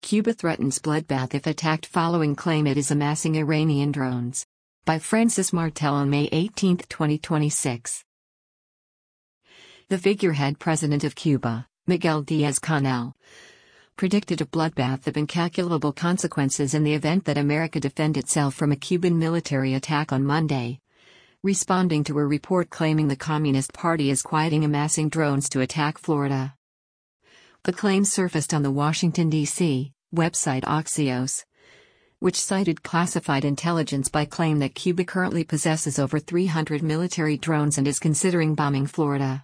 Cuba threatens bloodbath if attacked following claim it is amassing Iranian drones. By Francis Martel on May 18, 2026. The figurehead president of Cuba, Miguel Díaz-Canel, predicted a bloodbath of incalculable consequences in the event that America defend itself from a Cuban military attack on Monday, responding to a report claiming the Communist Party is quieting amassing drones to attack Florida. The claim surfaced on the Washington, D.C. website Axios, which cited classified intelligence by claim that Cuba currently possesses over 300 military drones and is considering bombing Florida.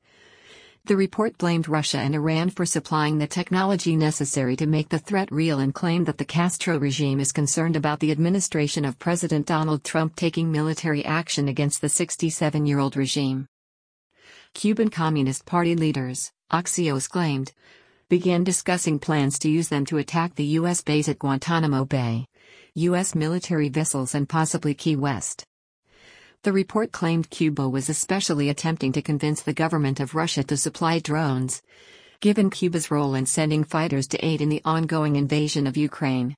The report blamed Russia and Iran for supplying the technology necessary to make the threat real and claimed that the Castro regime is concerned about the administration of President Donald Trump taking military action against the 67-year-old regime. Cuban Communist Party leaders, Axios claimed, began discussing plans to use them to attack the U.S. base at Guantanamo Bay, U.S. military vessels and possibly Key West. The report claimed Cuba was especially attempting to convince the government of Russia to supply drones, given Cuba's role in sending fighters to aid in the ongoing invasion of Ukraine.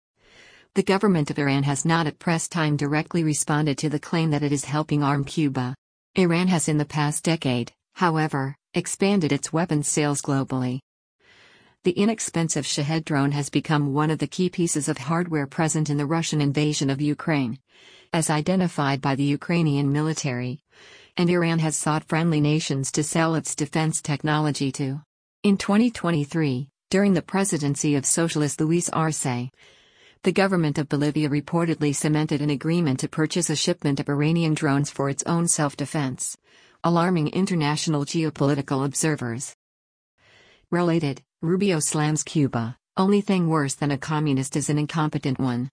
The government of Iran has not at press time directly responded to the claim that it is helping arm Cuba. Iran has in the past decade, however, expanded its weapons sales globally. The inexpensive Shahed drone has become one of the key pieces of hardware present in the Russian invasion of Ukraine, as identified by the Ukrainian military, and Iran has sought friendly nations to sell its defense technology to. In 2023, during the presidency of socialist Luis Arce, the government of Bolivia reportedly cemented an agreement to purchase a shipment of Iranian drones for its own self-defense, alarming international geopolitical observers. Related, Rubio slams Cuba, only thing worse than a communist is an incompetent one.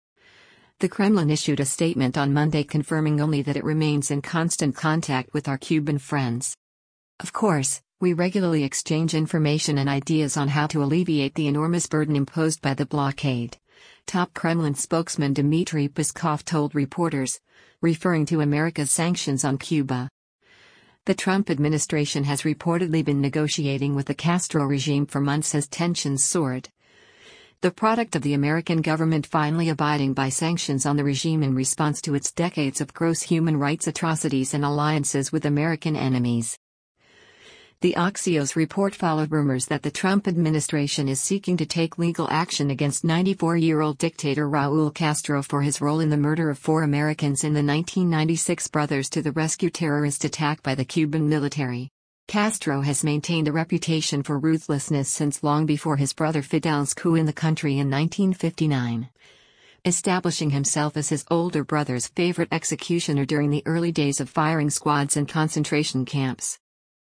The Kremlin issued a statement on Monday confirming only that it remains in constant contact with our Cuban friends. Of course, we regularly exchange information and ideas on how to alleviate the enormous burden imposed by the blockade, top Kremlin spokesman Dmitry Peskov told reporters, referring to America's sanctions on Cuba. The Trump administration has reportedly been negotiating with the Castro regime for months as tensions soared. The product of the American government finally abiding by sanctions on the regime in response to its decades of gross human rights atrocities and alliances with American enemies. The Axios report followed rumors that the Trump administration is seeking to take legal action against 94-year-old dictator Raul Castro for his role in the murder of 4 Americans in the 1996 Brothers to the Rescue terrorist attack by the Cuban military. Castro has maintained a reputation for ruthlessness since long before his brother Fidel's coup in the country in 1959, establishing himself as his older brother's favorite executioner during the early days of firing squads in concentration camps.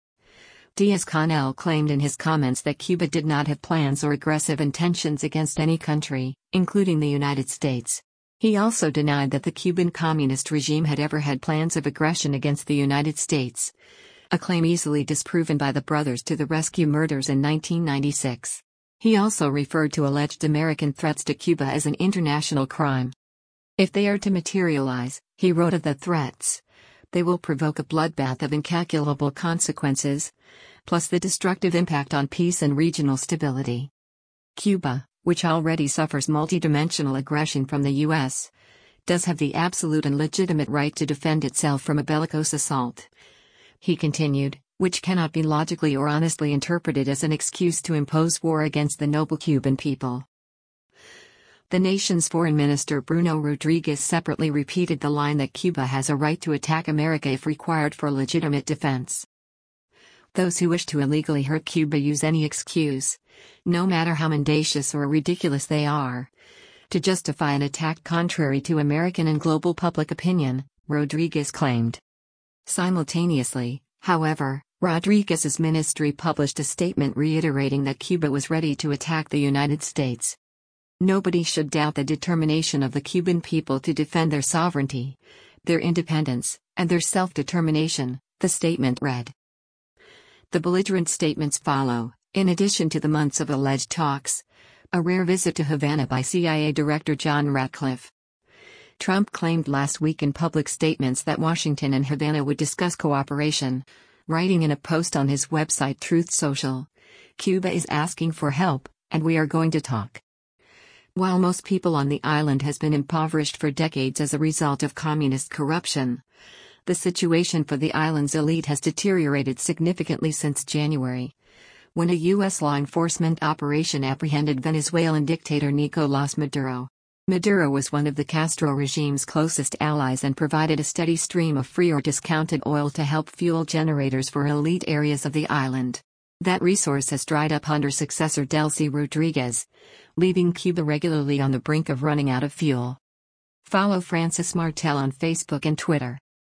Díaz-Canel claimed in his comments that Cuba did not have plans or aggressive intentions against any country, including the United States. He also denied that the Cuban communist regime had ever had plans of aggression against the United States, a claim easily disproven by the Brothers to the Rescue murders in 1996. He also referred to alleged American threats to Cuba as an international crime. If they are to materialize, he wrote of the threats, they will provoke a bloodbath of incalculable consequences, plus the destructive impact on peace and regional stability. Cuba, which already suffers multidimensional aggression from the U.S., does have the absolute and legitimate right to defend itself from a bellicose assault, he continued, which cannot be logically or honestly interpreted as an excuse to impose war against the noble Cuban people. The nation's foreign minister Bruno Rodriguez separately repeated the line that Cuba has a right to attack America if required for legitimate defense. Those who wish to illegally hurt Cuba use any excuse, no matter how mendacious or ridiculous they are, to justify an attack contrary to American and global public opinion, Rodriguez claimed. Simultaneously, however, Rodriguez's ministry published a statement reiterating that Cuba was ready to attack the United States. Nobody should doubt the determination of the Cuban people to defend their sovereignty, their independence, and their self-determination, the statement read. The belligerent statements follow, in addition to the months of alleged talks, a rare visit to Havana by CIA Director John Ratcliffe. Trump claimed last week in public statements that Washington and Havana would discuss cooperation, writing in a post on his website Truth Social, Cuba is asking for help, And we are going to talk. While most people on the island has been impoverished for decades as a result of communist corruption, the situation for the island's elite has deteriorated significantly since January, when a U.S. law enforcement operation apprehended Venezuelan dictator Nicolás Maduro. Maduro was one of the Castro regime's closest allies and provided a steady stream of free or discounted oil to help fuel generators for elite areas of the island. That resource has dried up under successor Delcy Rodriguez, leaving Cuba regularly on the brink of running out of fuel. Follow Francis Martel on Facebook and Twitter.